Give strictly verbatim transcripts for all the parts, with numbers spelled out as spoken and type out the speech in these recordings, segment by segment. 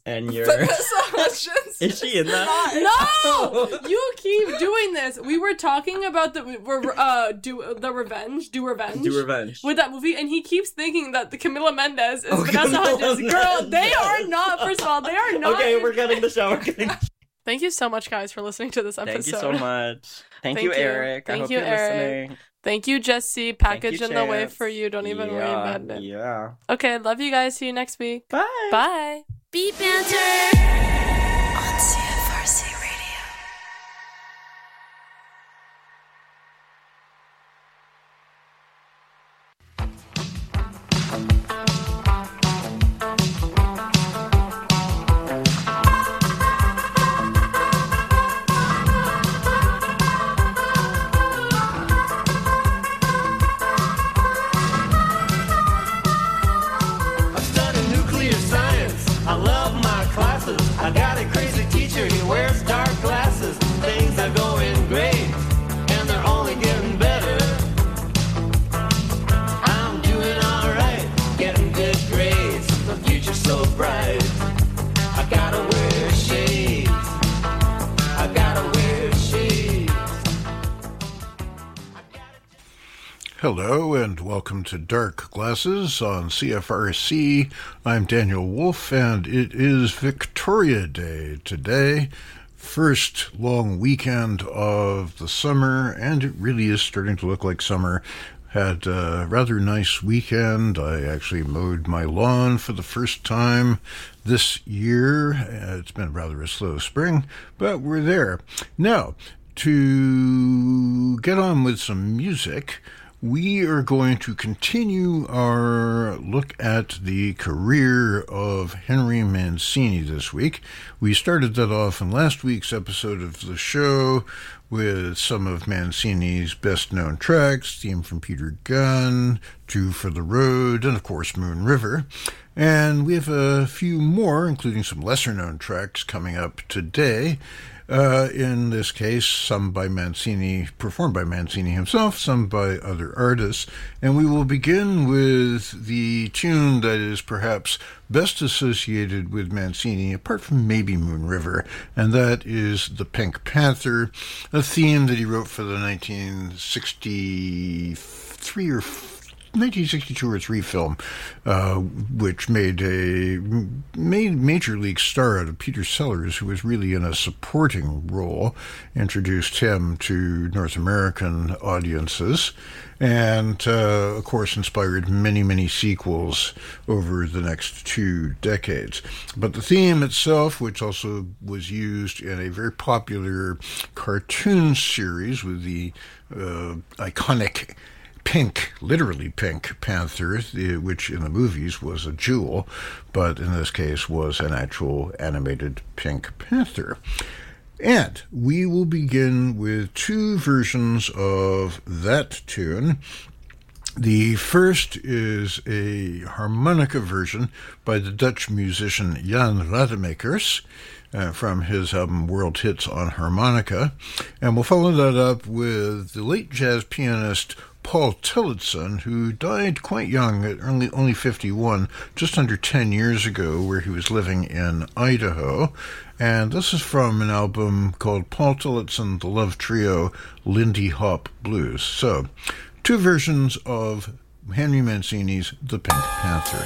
and you're... Vanessa Hudgens. Is she in that? No! You keep doing this. We were talking about the we're, uh do the revenge, do revenge, Do Revenge with that movie, and he keeps thinking that the Camila Mendes is Oh, Vanessa Camila Hudgens. Girl, they are not. First of all, they are not. Okay, we're getting the show. We're getting... Thank you so much, guys, for listening to this episode. Thank you so much. Thank, Thank you, you. Eric. Thank I hope you, you're Eric. listening. Thank you, Jesse. Package Thank in you, the way Chance. for you. Don't even worry Yeah, about it. Yeah. Okay, love you guys. See you next week. Bye. Bye. Beat Banter on C F R C Radio. I'm studying nuclear science. I love my classes. I got a crazy teacher. He wears dark glasses. Things are going great, and they're only getting better. I'm doing all right, getting good grades. The future's so bright. I gotta wear shades. I gotta wear shades. Hello and welcome to Dark Glasses on C F R C. I'm Daniel Wolf and it is Victoria Day today. First long weekend of the summer, and it really is starting to look like summer. Had a rather nice weekend. I actually mowed my lawn for the first time this year. Uh, It's been rather a slow spring, but we're there. Now, to get on with some music, we are going to continue our look at the career of Henry Mancini this week. We started that off in last week's episode of the show with some of Mancini's best-known tracks, Theme from Peter Gunn, Two for the Road, and of course Moon River. And we have a few more, including some lesser-known tracks, coming up today. Uh, in this case, some by Mancini, performed by Mancini himself, some by other artists. And we will begin with the tune that is perhaps best associated with Mancini, apart from maybe Moon River, and that is The Pink Panther, a theme that he wrote for the nineteen sixty-three or nineteen sixty-two or three film, uh, which made a made major league star out of Peter Sellers, who was really in a supporting role, introduced him to North American audiences, and uh, of course inspired many, many sequels over the next two decades. But the theme itself, which also was used in a very popular cartoon series with the uh, iconic Pink, literally Pink Panther, which in the movies was a jewel, but in this case was an actual animated Pink Panther. And we will begin with two versions of that tune. The first is a harmonica version by the Dutch musician Jan Rademakers, Uh, from his album World Hits on Harmonica. And we'll follow that up with the late jazz pianist Paul Tillotson, who died quite young, at only, only fifty-one, just under ten years ago, where he was living in Idaho. And this is from an album called Paul Tillotson, The Love Trio, Lindy Hop Blues. So, two versions of Henry Mancini's The Pink Panther.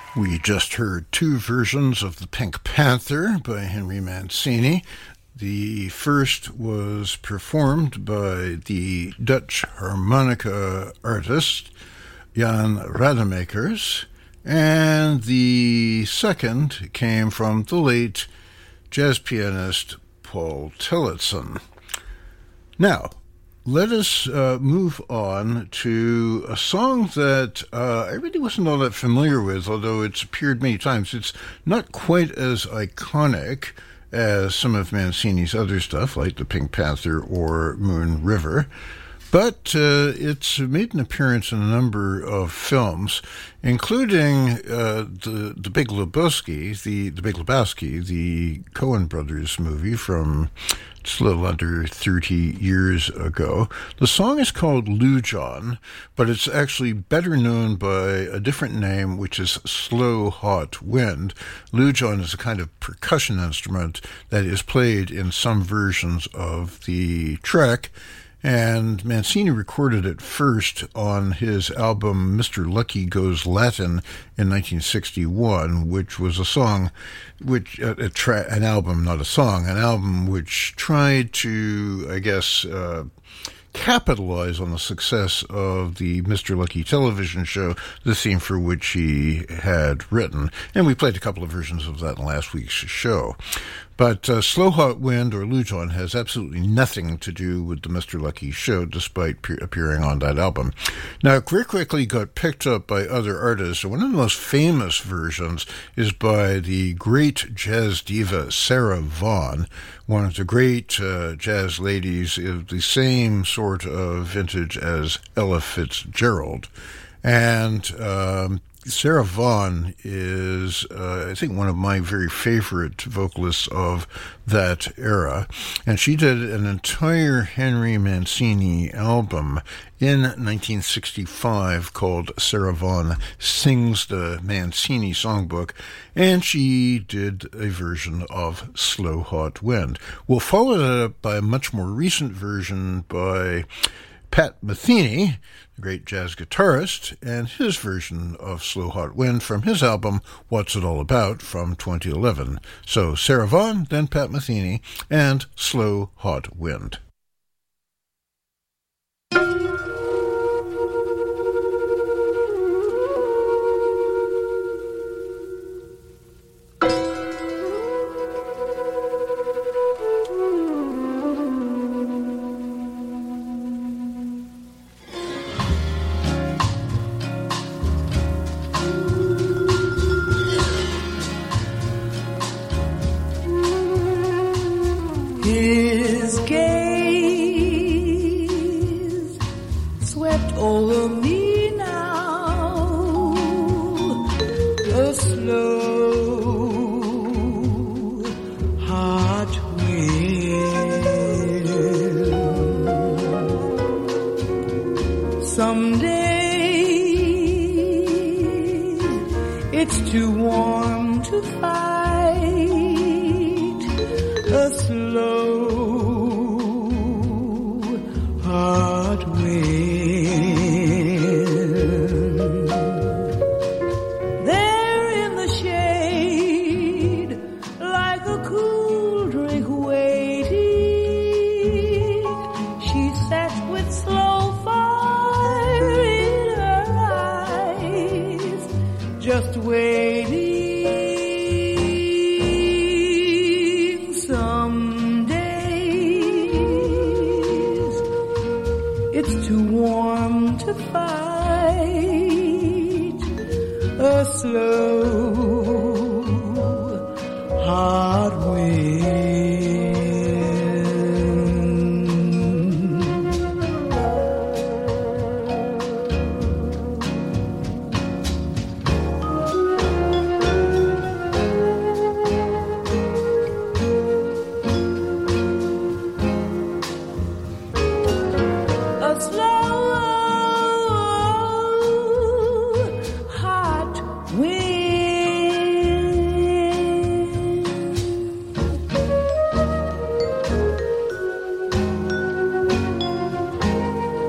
We just heard two versions of The Pink Panther by Henry Mancini. The first was performed by the Dutch harmonica artist Jan Rademakers, and the second came from the late jazz pianist Paul Tillotson. Now, let us uh, move on to a song that uh, I really wasn't all that familiar with, although it's appeared many times. It's not quite as iconic as some of Mancini's other stuff, like The Pink Panther or Moon River, but uh, it's made an appearance in a number of films, including uh, the the Big Lebowski, the the Big Lebowski, the Coen Brothers movie from just a little under thirty years ago. The song is called Lou John, but it's actually better known by a different name, which is Slow Hot Wind. Lou John is a kind of percussion instrument that is played in some versions of the track, and Mancini recorded it first on his album Mister Lucky Goes Latin in nineteen sixty-one, which was a song, which a, a tra- an album, not a song, an album which tried to, I guess, uh, capitalize on the success of the Mister Lucky television show, the theme for which he had written. And we played a couple of versions of that in last week's show. But uh, Slow Hot Wind, or Lou John, has absolutely nothing to do with the Mister Lucky show, despite pe- appearing on that album. Now, it very quickly got picked up by other artists, and one of the most famous versions is by the great jazz diva Sarah Vaughan, one of the great uh, jazz ladies of the same sort of vintage as Ella Fitzgerald. And um, Sarah Vaughan is, uh, I think, one of my very favorite vocalists of that era. And she did an entire Henry Mancini album in nineteen sixty-five called Sarah Vaughan Sings the Mancini Songbook, and she did a version of Slow Hot Wind. We'll follow that up by a much more recent version by Pat Metheny, the great jazz guitarist, and his version of Slow Hot Wind from his album What's It All About from twenty eleven. So Sarah Vaughan, then Pat Metheny, and Slow Hot Wind. His gaze swept over me now, a slow, hot wind. Someday it's too warm to fight, a slow, hot wind. There in the shade, like a cool drink waiting, she sat with slow fire in her eyes, just waiting. Too warm to fight, a slow, hot wind.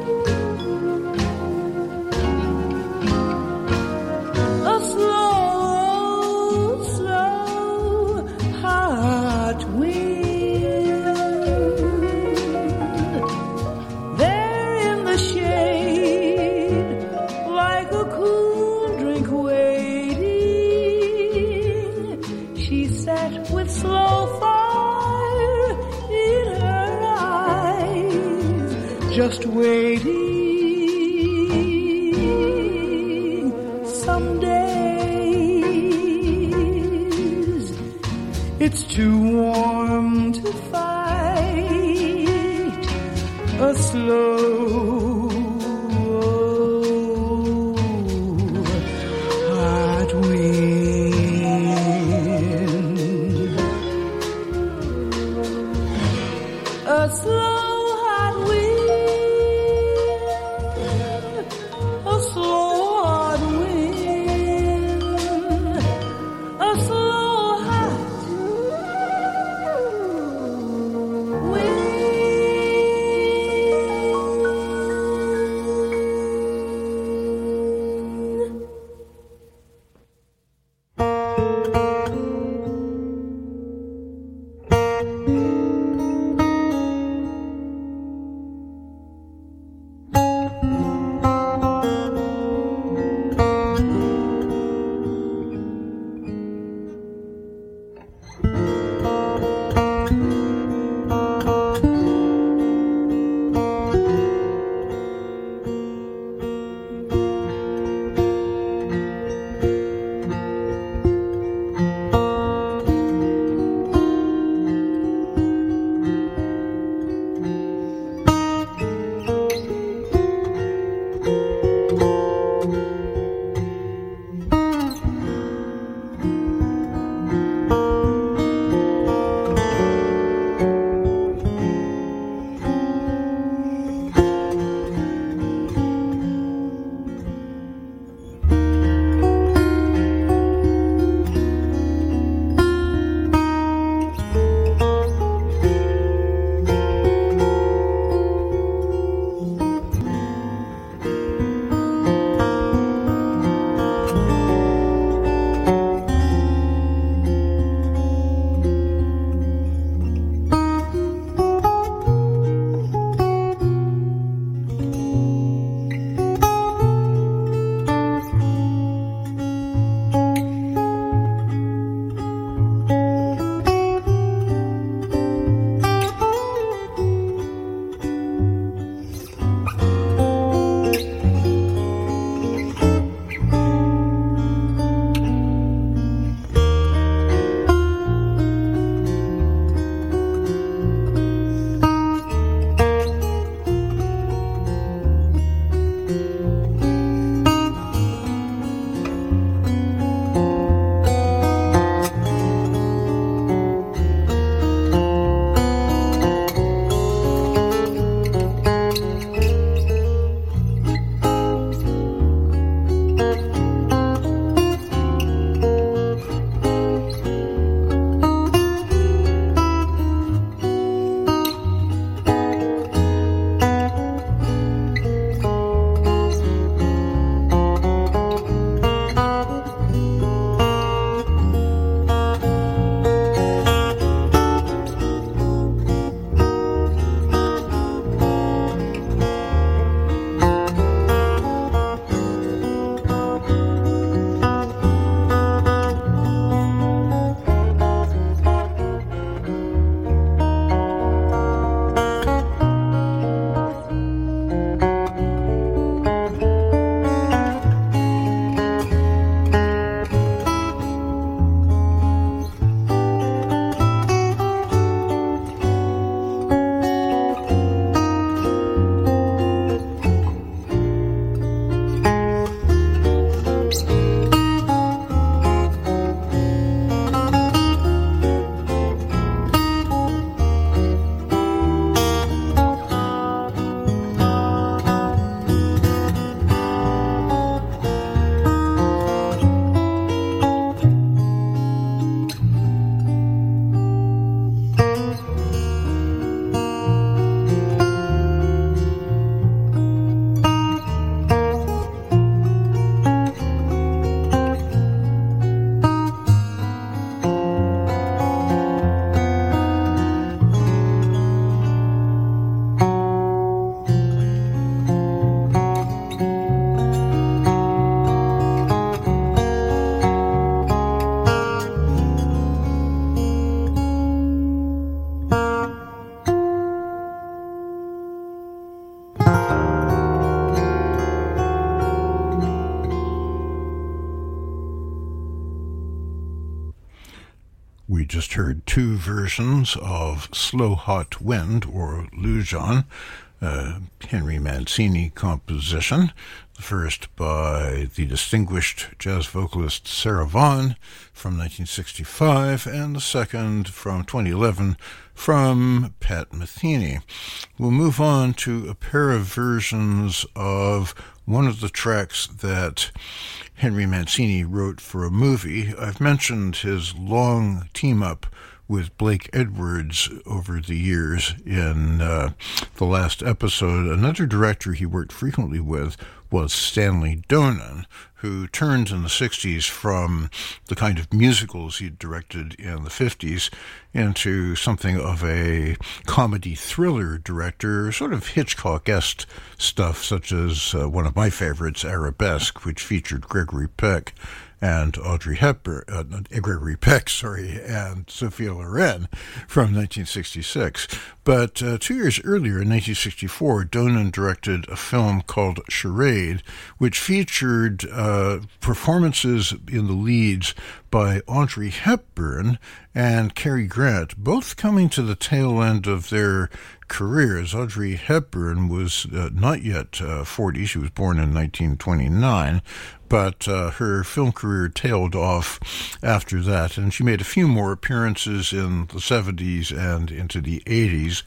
A slow just waiting. Some days it's too warm to fight a slow hot wind. A slow We just heard two versions of Slow Hot Wind, or Lujan, a Henry Mancini composition. The first by the distinguished jazz vocalist Sarah Vaughan from nineteen sixty-five, and the second from twenty eleven from Pat Metheny. We'll move on to a pair of versions of one of the tracks that Henry Mancini wrote for a movie. I've mentioned his long team-up with Blake Edwards over the years in uh, the last episode. Another director he worked frequently with was Stanley Donen, who turned in the sixties from the kind of musicals he'd directed in the fifties into something of a comedy thriller director, sort of Hitchcock-esque stuff, such as uh, one of my favorites, Arabesque, which featured Gregory Peck and Audrey Hepburn, uh, Gregory Peck, sorry, and Sophia Loren from nineteen sixty-six. But uh, two years earlier, in nineteen sixty-four, Donen directed a film called Charade, which featured uh, performances in the leads by Audrey Hepburn and Cary Grant, both coming to the tail end of their careers. Audrey Hepburn was uh, not yet uh, forty. She was born in nineteen twenty-nine, but uh, her film career tailed off after that, and she made a few more appearances in the seventies and into the eighties,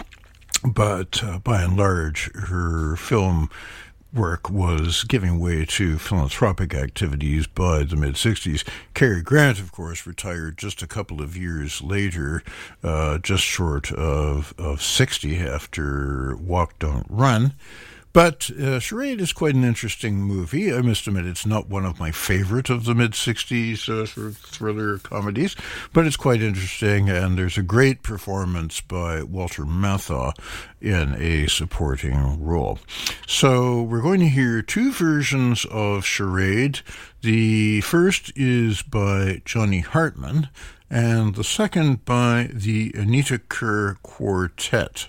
but uh, by and large, her film work was giving way to philanthropic activities by the mid-sixties. Cary Grant, of course, retired just a couple of years later, uh, just short of, of sixty after Walk, Don't Run. But uh, Charade is quite an interesting movie. I must admit it's not one of my favorite of the mid-sixties uh, sort of thriller comedies, but it's quite interesting, and there's a great performance by Walter Matthau in a supporting role. So we're going to hear two versions of Charade. The first is by Johnny Hartman, and the second by the Anita Kerr Quartet.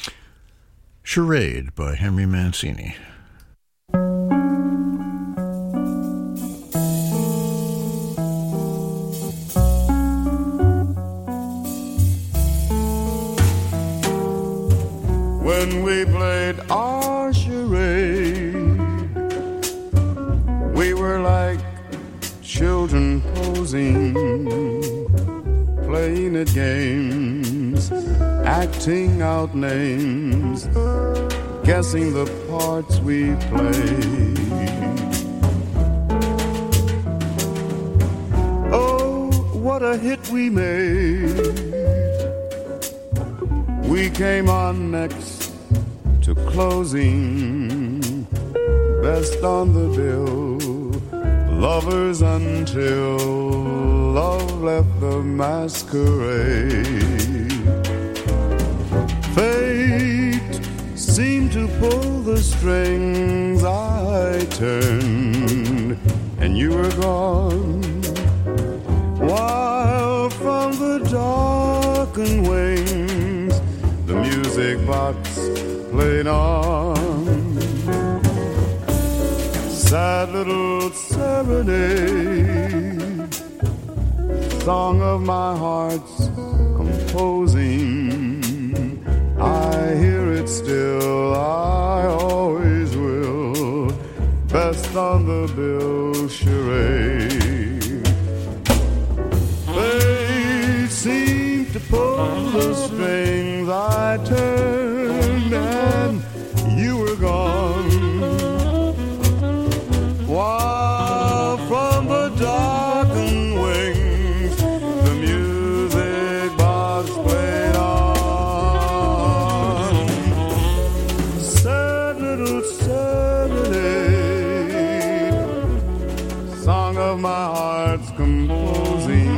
Charade by Henry Mancini. When we played our charade, we were like children posing, playing at games, acting out names, guessing the parts we played. Oh, what a hit we made. We came on next to closing, best on the bill, lovers until love left the masquerade. Fate seemed to pull the strings. I turned and you were gone, while from the darkened wings the music box played on. Sad little serenade, song of my heart's composing. I hear it still, I always will, best on the bill charade. They seem to pull the strings. I turned and you were gone, while from the darkened wings the music box played on. Sad little serenade, song of my heart's composing.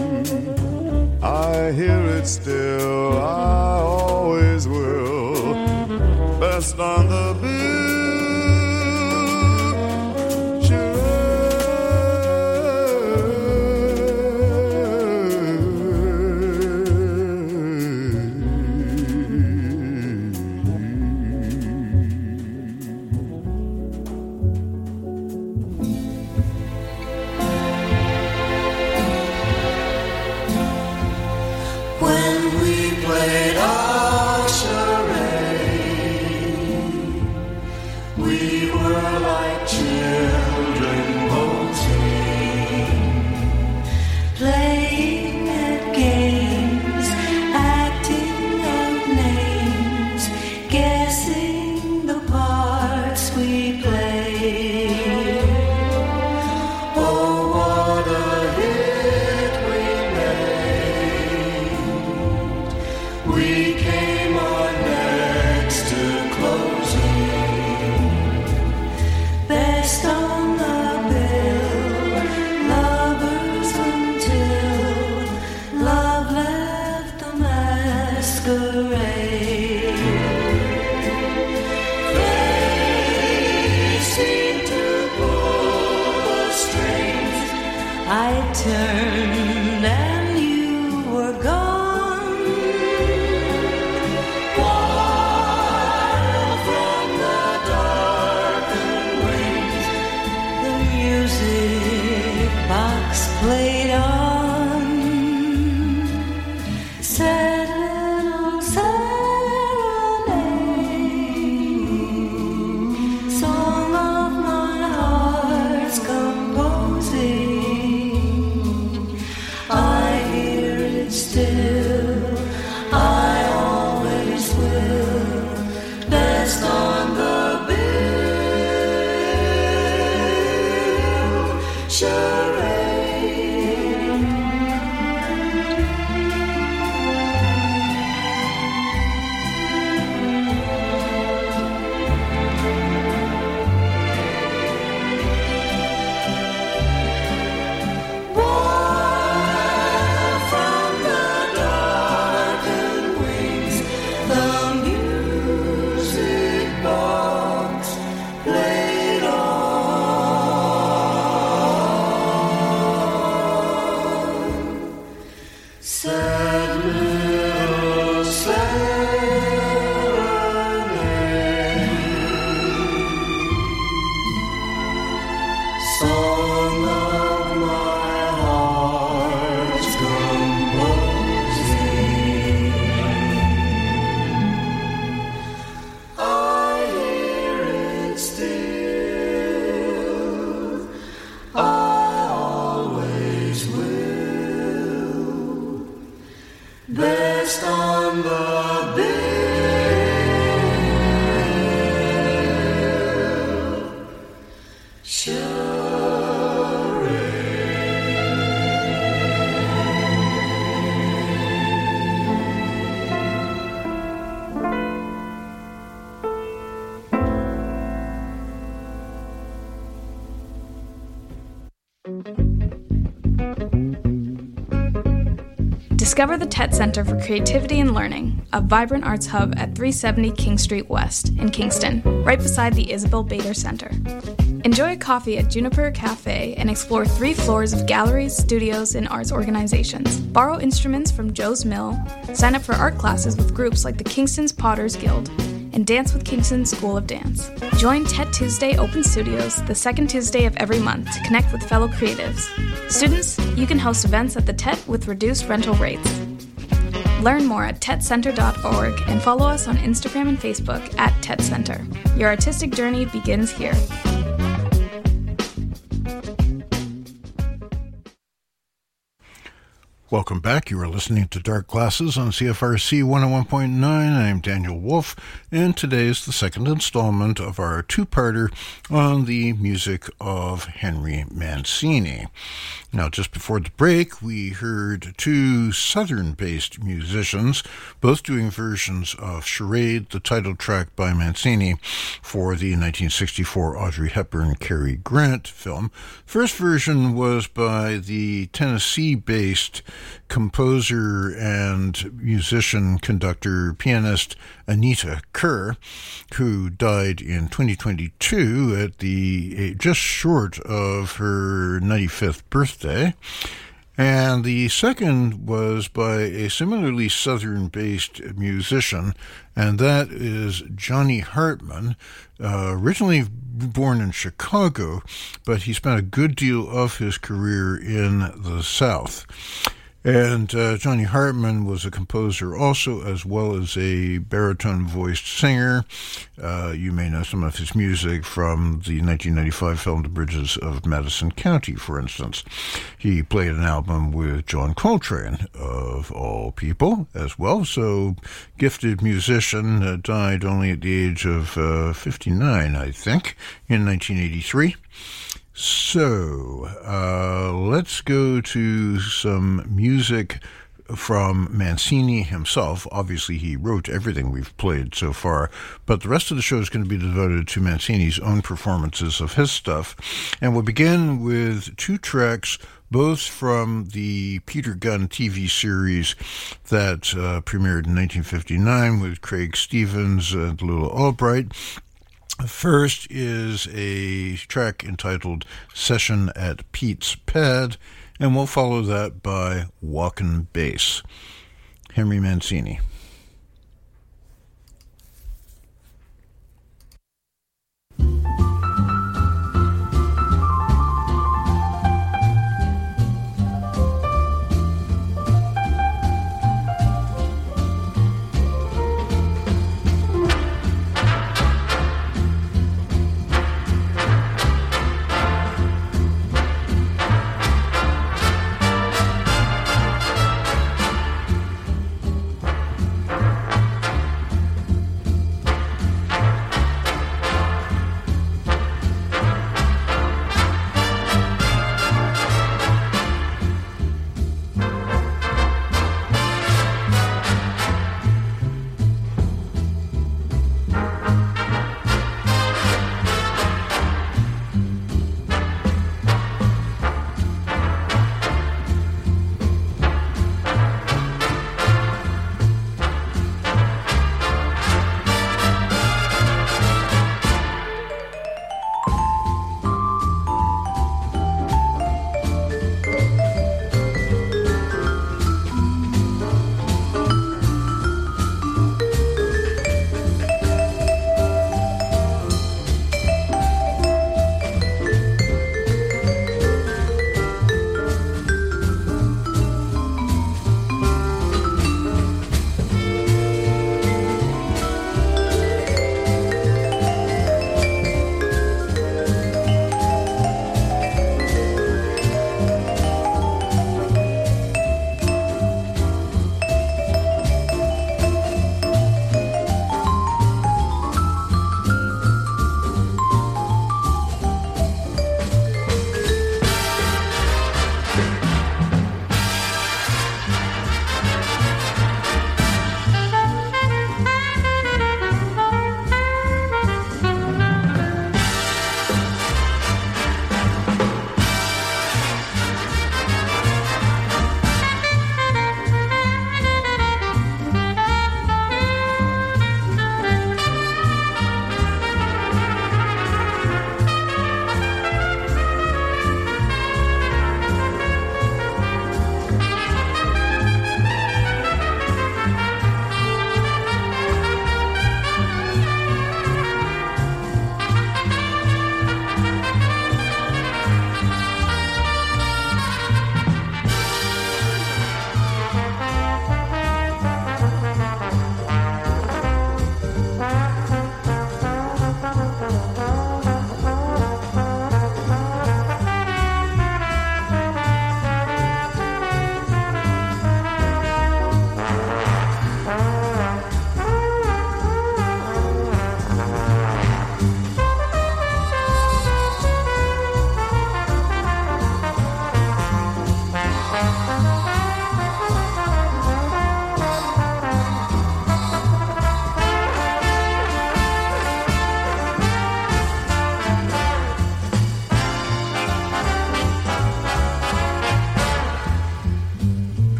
I hear it still, I always will, best on the bill. I turned and you were gone. While from the darkened wings the music box played on. Sad little serenade, song of my heart's composing. I hear it still, I always will. Best on the bill, charade. While from the darkened wings the music box played on. Sad little serenade, song of my heart's composing. I hear it still, I always will. Best on the bill, charade. Discover the Tet Center for Creativity and Learning, a vibrant arts hub at three seventy King Street West in Kingston, right beside the Isabel Bader Center. Enjoy a coffee at Juniper Cafe and explore three floors of galleries, studios, and arts organizations. Borrow instruments from Joe's Mill, sign up for art classes with groups like the Kingston's Potters Guild, and dance with Kingston School of Dance. Join Tet Tuesday Open Studios the second Tuesday of every month to connect with fellow creatives. Students, you can host events at the Tet with reduced rental rates. Learn more at tet center dot org and follow us on Instagram and Facebook at Tet Center. Your artistic journey begins here. Welcome back. You are listening to Dark Glasses on C F R C one oh one point nine. I'm Daniel Wolf, and today is the second installment of our two-parter on the music of Henry Mancini. Now, just before the break, we heard two Southern-based musicians, both doing versions of Charade, the title track by Mancini for the nineteen sixty-four Audrey Hepburn-Cary Grant film. First version was by the Tennessee-based composer and musician, conductor, pianist Anita Kerr, who died in twenty twenty-two at the just short of her ninety-fifth birthday. And the second was by a similarly Southern-based musician, and that is Johnny Hartman, uh, originally born in Chicago, but he spent a good deal of his career in the South. And uh, Johnny Hartman was a composer also, as well as a baritone-voiced singer. Uh, you may know some of his music from the nineteen ninety-five film The Bridges of Madison County, for instance. He played an album with John Coltrane, of all people, as well. So, gifted musician, uh, died only at the age of uh, fifty-nine, I think, in nineteen eighty-three. So, uh, let's go to some music from Mancini himself. Obviously, he wrote everything we've played so far, but the rest of the show is going to be devoted to Mancini's own performances of his stuff. And we'll begin with two tracks, both from the Peter Gunn T V series that uh, premiered in nineteen fifty-nine with Craig Stevens and Lula Albright. First is a track entitled Session at Pete's Pad, and we'll follow that by Walkin' Bass. Henry Mancini.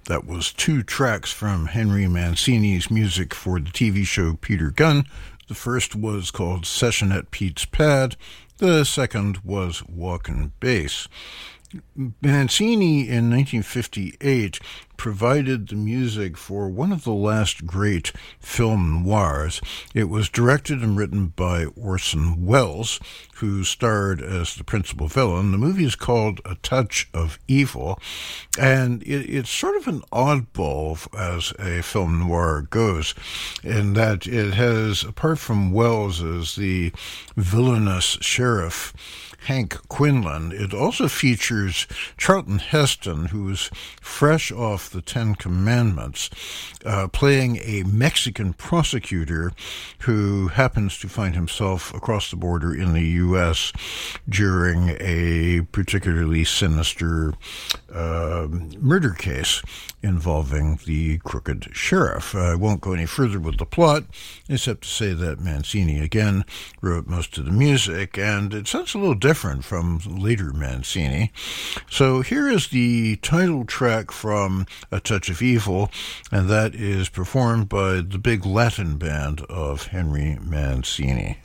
That was two tracks from Henry Mancini's music for the T V show Peter Gunn. The first was called Session at Pete's Pad. The second was Walkin' Bass. Mancini in nineteen fifty-eight provided the music for one of the last great film noirs. It was directed and written by Orson Welles, who starred as the principal villain. The movie is called A Touch of Evil, and it, it's sort of an oddball as a film noir goes, in that it has, apart from Welles as the villainous sheriff, Hank Quinlan, it also features Charlton Heston, who's fresh off the Ten Commandments, uh, playing a Mexican prosecutor who happens to find himself across the border in the U S during a particularly sinister uh, murder case involving the crooked sheriff. I won't go any further with the plot, except to say that Mancini, again, wrote most of the music, and it sounds a little different from later Mancini. So here is the title track from A Touch of Evil, and that is performed by the big Latin band of Henry Mancini.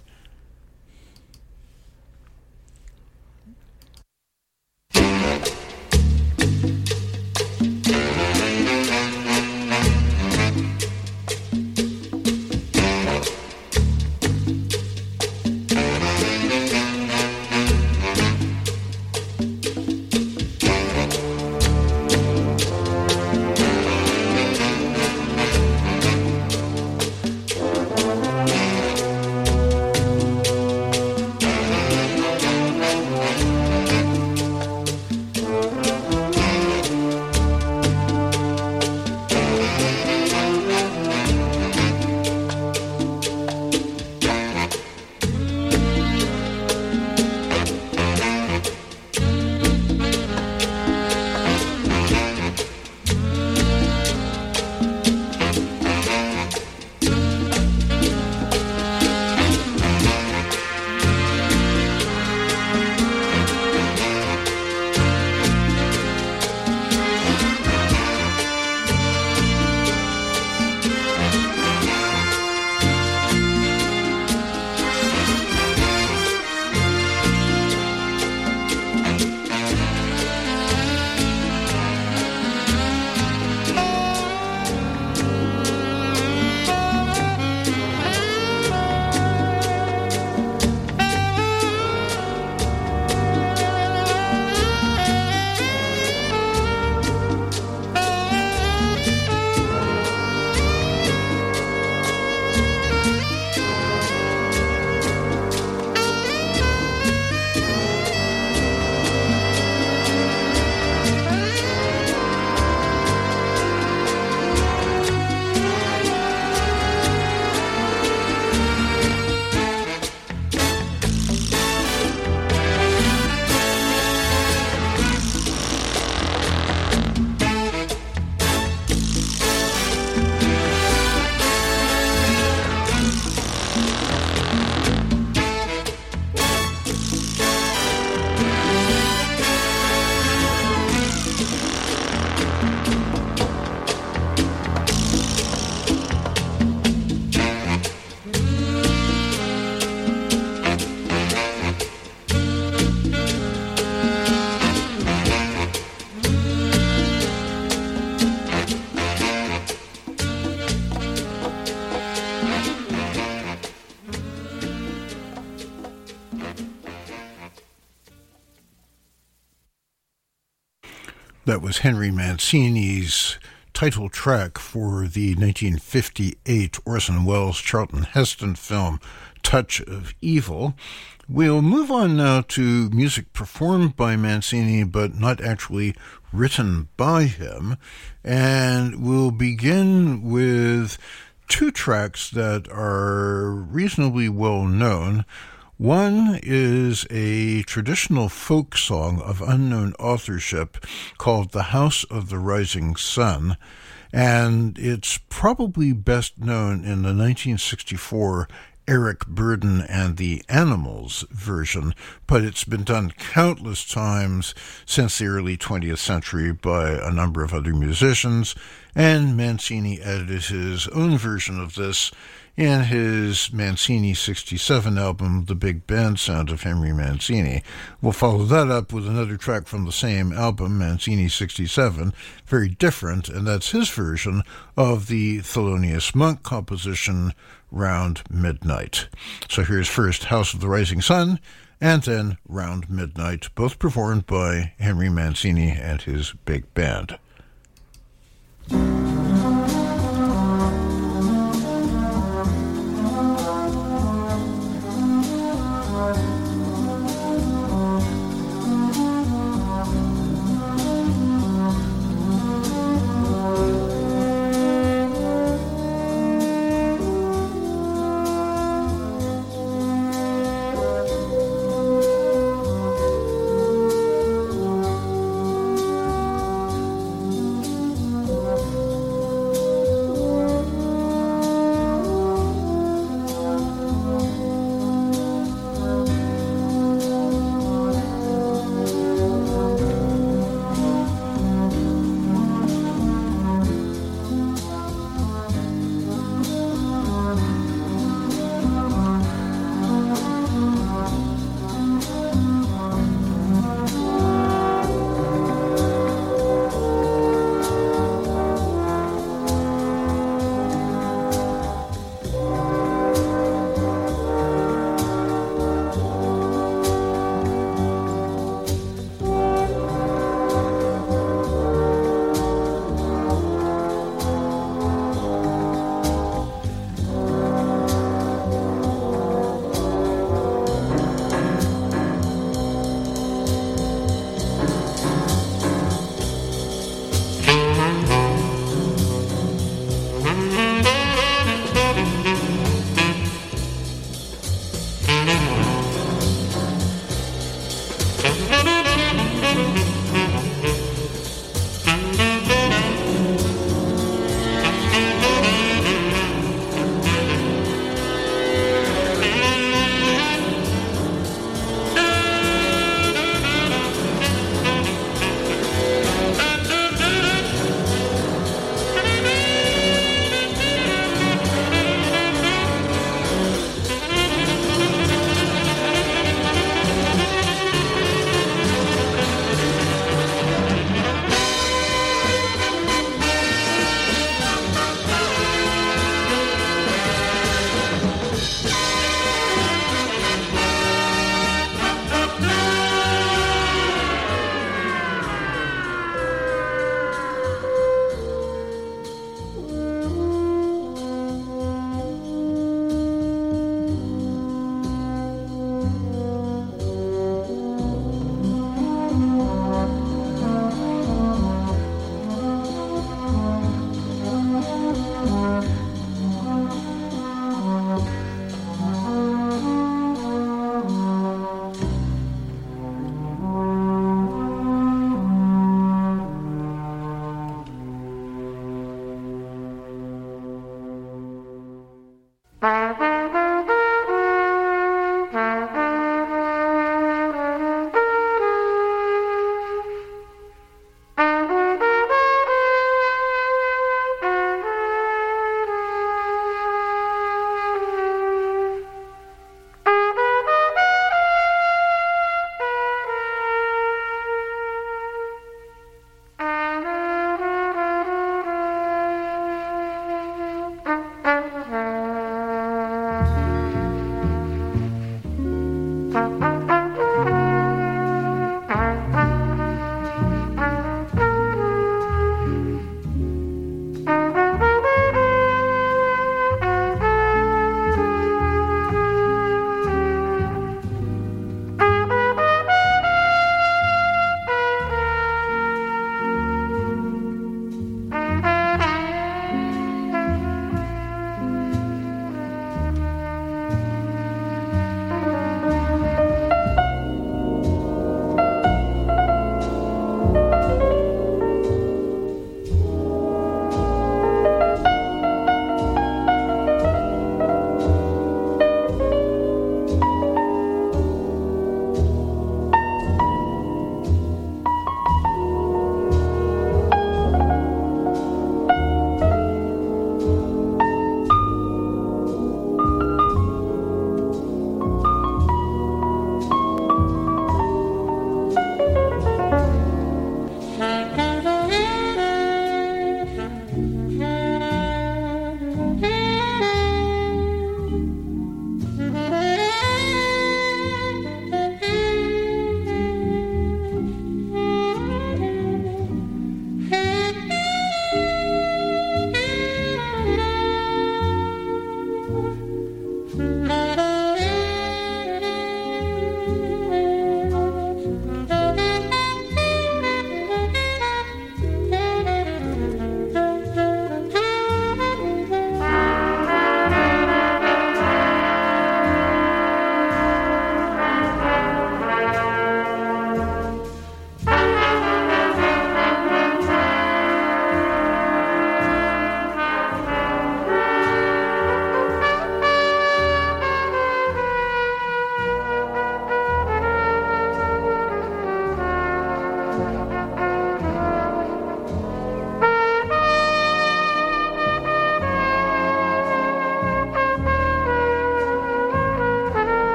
That was Henry Mancini's title track for the nineteen fifty-eight Orson Welles Charlton Heston film Touch of Evil. We'll move on now to music performed by Mancini but not actually written by him, and we'll begin with two tracks that are reasonably well known. One is a traditional folk song of unknown authorship called The House of the Rising Sun, and it's probably best known in the nineteen sixty-four Eric Burdon and the Animals version, but it's been done countless times since the early twentieth century by a number of other musicians, and Mancini edited his own version of this in his Mancini sixty-seven album, The Big Band Sound of Henry Mancini. We'll follow that up with another track from the same album, Mancini sixty-seven, very different, and that's his version of the Thelonious Monk composition, Round Midnight. So here's first House of the Rising Sun, and then Round Midnight, both performed by Henry Mancini and his big band.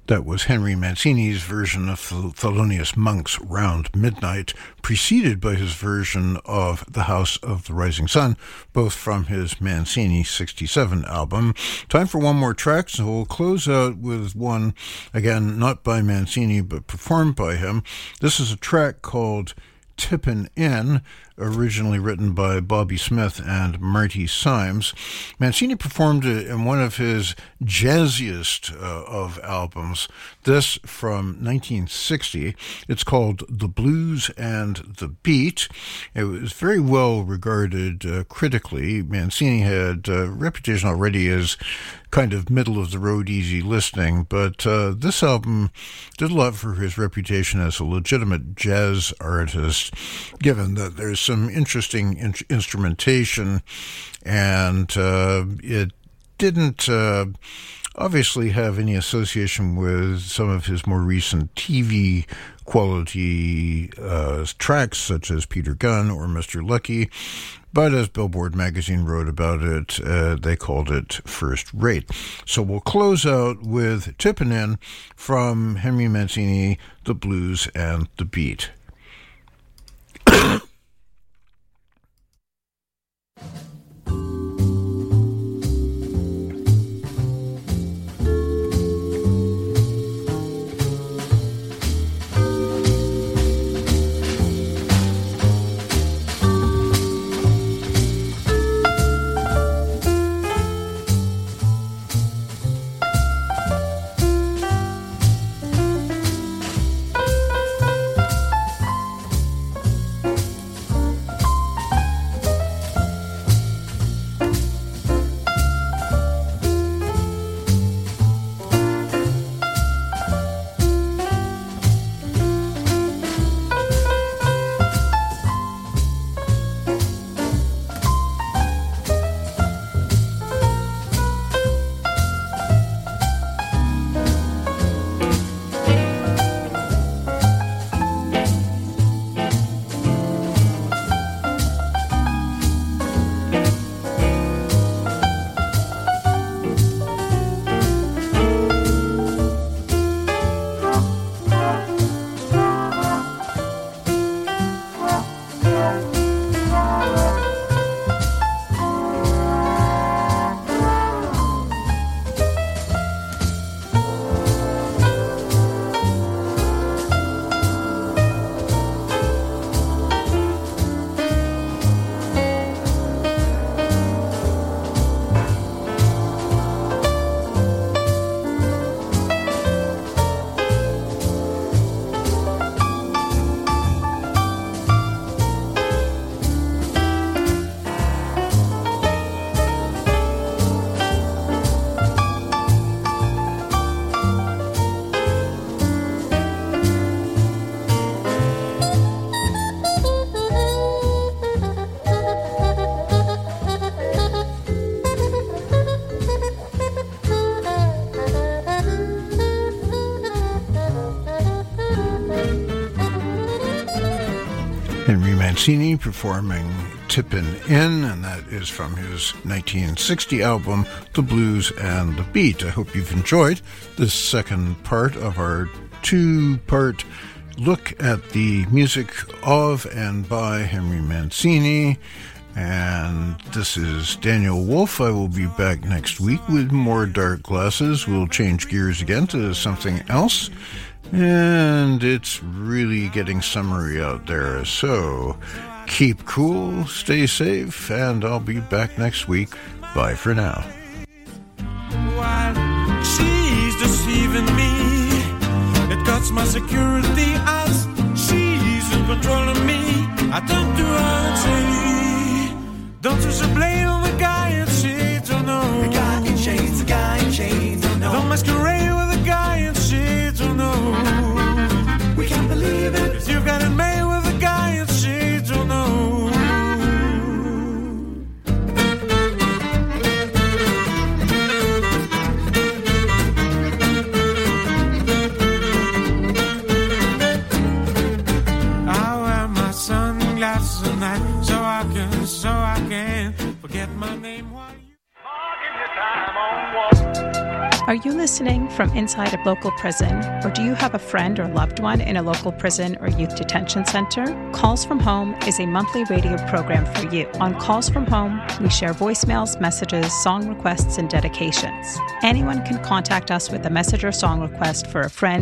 That was Henry Mancini's version of Thelonious Monk's Round Midnight, preceded by his version of The House of the Rising Sun, both from his Mancini sixty-seven album. Time for one more track, so we'll close out with one, again, not by Mancini, but performed by him. This is a track called Tippin' In, originally written by Bobby Smith and Marty Symes. Mancini performed it in one of his jazziest uh, of albums, this from nineteen sixty. It's called The Blues and the Beat. It was very well regarded uh, critically. Mancini had a reputation already as kind of middle-of-the-road easy listening, but uh, this album did a lot for his reputation as a legitimate jazz artist, given that there's some interesting in- instrumentation, and uh, it didn't uh, obviously have any association with some of his more recent T V quality uh, tracks, such as Peter Gunn or Mister Lucky. But as Billboard magazine wrote about it, uh, they called it first rate. So we'll close out with Tippin' In from Henry Mancini, The Blues and the Beat. Mancini performing Tippin' In, and that is from his nineteen sixty album, The Blues and the Beat. I hope you've enjoyed this second part of our two-part look at the music of and by Henry Mancini. And this is Daniel Wolf. I will be back next week with more Dark Glasses. We'll change gears again to something else. And it's really getting summery out there, so keep cool, stay safe, and I'll be back next week. Bye for now. While she's deceiving me, it cuts my security as she's in control of me. I turn to her and say, don't you should blame on the guy in shades, oh no. The guy in shades, the guy in shades, oh no. Don't masquerade with the guy in shades, oh no. We can't believe it, 'cause you've got it made with the guy in shades, oh no. I wear my sunglasses at night so I can, so I can forget my name while you... Are you listening from inside a local prison, or do you have a friend or loved one in a local prison or youth detention center? Calls from Home is a monthly radio program for you. On Calls from Home, we share voicemails, messages, song requests, and dedications. Anyone can contact us with a message or song request for a friend